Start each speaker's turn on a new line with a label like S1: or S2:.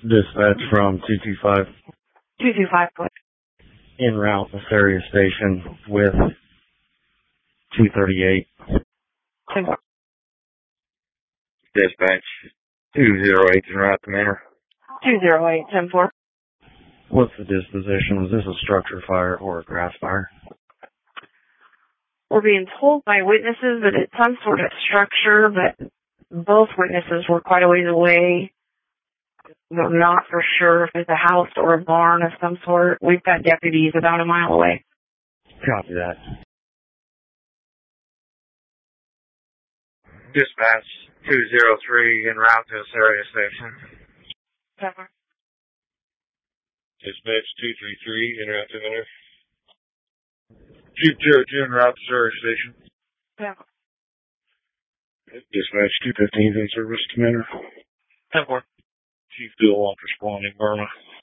S1: Dispatch from 225.
S2: 225, please.
S1: En route to Syria Station with 238.
S3: Dispatch 208 en route to Manor.
S2: 208, 10-4.
S1: What's the disposition? Is this a structure fire or a grass fire?
S2: We're being told by witnesses that it's some sort of structure, but both witnesses were quite a ways away. We're not for sure if it's a house or a barn of some sort. We've got deputies about a mile away.
S1: Copy that.
S3: Dispatch 203 en route to Syria Station.
S2: Cover.
S3: Dispatch 233 en route to Manor. 202 en route to Syria Station.
S2: Cover.
S3: Dispatch 215 in service to Manor.
S2: 10-4.
S3: Chief Bill Walker responding, Burma.